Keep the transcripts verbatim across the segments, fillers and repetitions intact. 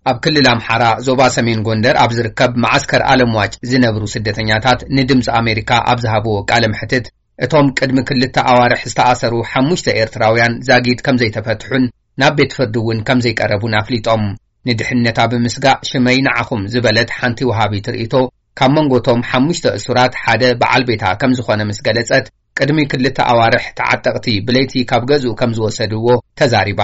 ኣብ ክልል ኣምሓራ ዞባ ሰሜን ጎንደር ኣብ ዝርከብ ማዓስከር ዓለምዋጭ ዝነብሩ ስደተኛታት ንድምፂ ኣሜሪካ ኣብ ዝሃብዎ ቃለ መሕትት እቶም ቅድሚ ክልተ ኣዋርሕ ዝተኣሰሩ ሓሙሽተ ኤርትራውያን ዛጊድ ከም ዘይተፈትሑን ናብ ቤት ፍርዲ እውን ከም ዘይቀረቡን ኣፍሊጦም ንድሕነታ ብምስጋእ ሽመይ ንዓኹም ዝበለት ሓንቲ ወሃቢት ርእቶ ካብ መንጎቶም ሓሙሽተ እሱራት ሓደ በዓል ቤታ ከም ዝኾነ ምስ ገለጸት ቅድሚ ክልተ ኣዋርሕ ተዓጠቕቲ ብለይቲ ካብ ገዝኡ ከም ዝወሰድዎ ተዛሪባ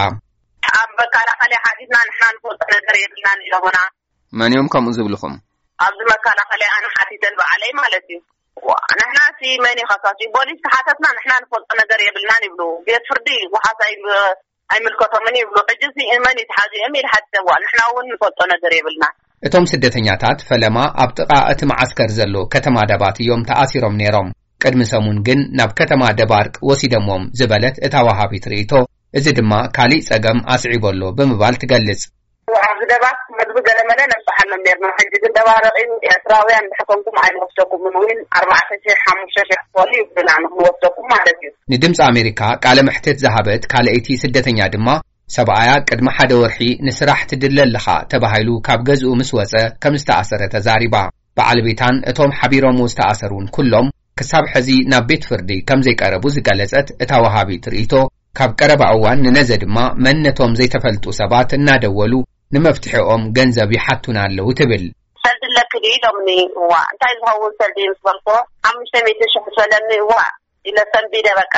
ኣብ መከላኸሊ ሓዲስና ንሕና ንፈልጦ ነገር የብልናን ኢሎምና መን እዮም ከምኡ ዝብልኹም ኣብዚ መከላኸሊ ኣነ ሓቲተን በዓለይ ማለት እዩ ንሕና እቲ መን ይኸሳሲ ፖሊስ ተሓተትና ንሕና ንፈልጦ ነገር የብልናን ይብሉ ቤት ፍርዲ ወሓሳይ ኣይምልከቶምን ይብሉ ሕጂ መን ይተሓዚኦም ኢል ሓቲተዋ ንሕና እውን ንፈልጦ ነገር የብልና እቶም ስደተኛታት ፈለማ ኣብ ጥቓ እቲ ማዓስከር ዘሎ ከተማ ደባት እዮም ተኣሲሮም ነይሮም ቅድሚ ሰሙን ግን ናብ ከተማ ደባርቅ ወሲደሞም ዝበለት እታ ወሃቢት ርእቶ እዚ ድማ ካሊእ ጸገም ኣስዒበሎ ብምባል ትገልጽ ኣብዚ ደባት መግቢ ገለመለ ነብሓሎም ነርና ሕጂ ግን ደባርቕ ኤርትራውያን ብሕከምኩም ኣይንወስደኩም እውን ኣርባዕተ ሽሕ ሓሙሽተ ሽሕ ክፈሉ ይብልና ንወስደኩም ማለት እዩ ንድምፂ ኣሜሪካ ቃለ መሕትት ዝሃበት ካልአይቲ ስደተኛ ድማ ሰብኣያ ቅድሚ ሓደ ወርሒ ንስራሕ ትድለ ኣለኻ ተባሂሉ ካብ ገዝኡ ምስ ወፀ ከም ዝተኣሰረ ተዛሪባ በዓል ቤታን እቶም ሓቢሮም ዝተኣሰሩን ኩሎም ክሳብ ሕዚ ናብ ቤት ፍርዲ ከም ዘይቀረቡ ዝገለጸት እታ ወሃቢት ርእቶ ካብ ቀረባ እዋን ንነዘ ድማ መንነቶም ዘይተፈልጡ ሰባት እናደወሉ ንመፍትሒኦም ገንዘብ ይሓቱና ኣለዉ ትብል ሰልዲ ለክዲ ኢሎምኒ እዋ እንታይ ዝኸውን ሰልዲ ምስበልኮ ሓሙሽተ ሚእቲ ሽሕ ሰለኒ እዋ ኢለ ሰንቢደ በቃ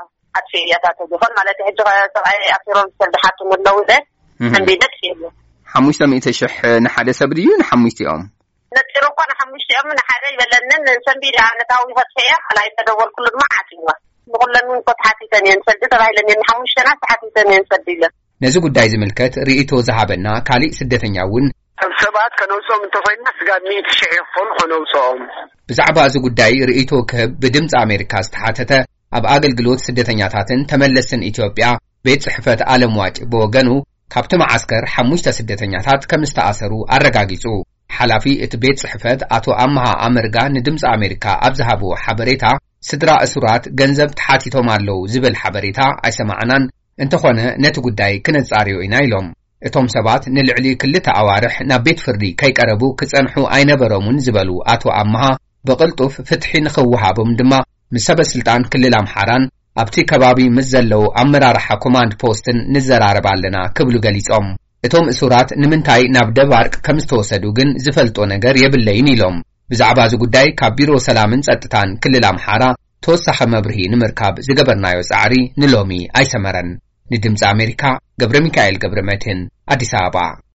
ኣትፊያታት ዝኾን ማለት ሕጂ ሰብኣይ ኣፊሮም ሰልዲ ሓቱም ኣለዉ ኢለ ሰንቢደ ትፊሉ ሓሙሽተ ሚእቲ ሽሕ ንሓደ ሰብ ድዩ ንሓሙሽቲኦም ነፂሩ እኳ ንሓሙሽቲኦም ንሓደ ይበለንን ሰንቢደ ዓመታዊ ፈትሕያ ካልኣይ ተደወል ኩሉ ድማ ዓትይዋ ንኹለን እንኮት ሓቲተን እየን ሰልዲ ተባሂለን እየን ሓሙሽተና ሓቲተን እየን ሰልዲ ኢለን ነዚ ጉዳይ ዝምልከት ርእቶ ዝሃበና ካሊእ ስደተኛ እውን ሰባት ከነውፅኦም እንተኮይና ስጋድ ሚእቲ ሽሕ ይኽፈሉ ከነውፅኦም ብዛዕባ እዚ ጉዳይ ርእቶ ክህብ ብድምፂ ኣሜሪካ ዝተሓተተ ኣብ ኣገልግሎት ስደተኛታትን ተመለስትን ኢትዮጵያ ቤት ጽሕፈት ዓለምዋጭ ብወገኑ ካብቲ ማዓስከር ሓሙሽተ ስደተኛታት ከም ዝተኣሰሩ ኣረጋጊጹ ሓላፊ እቲ ቤት ጽሕፈት ኣቶ ኣምሃ ኣመርጋ ንድምፂ ኣሜሪካ ኣብ ዝሃብዎ ሓበሬታ ስድራ እሱራት ገንዘብ ተሓቲቶም ኣለዉ ዝብል ሓበሬታ ኣይሰማዕናን እንተኾነ ነቲ ጉዳይ ክነጻርዮ ኢና ኢሎም እቶም ሰባት ንልዕሊ ክልተ ኣዋርሕ ናብ ቤት ፍርዲ ከይቀረቡ ክጸንሑ ኣይነበሮምን ዝበሉ ኣቶ ኣምሃ ብቕልጡፍ ፍትሒ ንኽወሃቦም ድማ ምስ ሰበስልጣን ክልል ኣምሓራን ኣብቲ ከባቢ ምስ ዘለዉ ኣመራርሓ ኮማንድ ፖስትን ንዘራረብ ኣለና ክብሉ ገሊጾም እቶም እሱራት ንምንታይ ናብ ደባርቅ ከም ዝተወሰዱ ግን ዝፈልጦ ነገር የብለይን ኢሎም ብዛዕባ እዚ ጉዳይ ካብ ቢሮ ሰላምን ጸጥታን ክልል ኣምሓራ ተወሳኺ መብርሂ ንምርካብ ዝገበርናዮ ጻዕሪ ንሎሚ ኣይሰመረን ንድምፂ ኣሜሪካ ገብረ ሚካኤል ገብረ መድህን ኣዲስ ኣበባ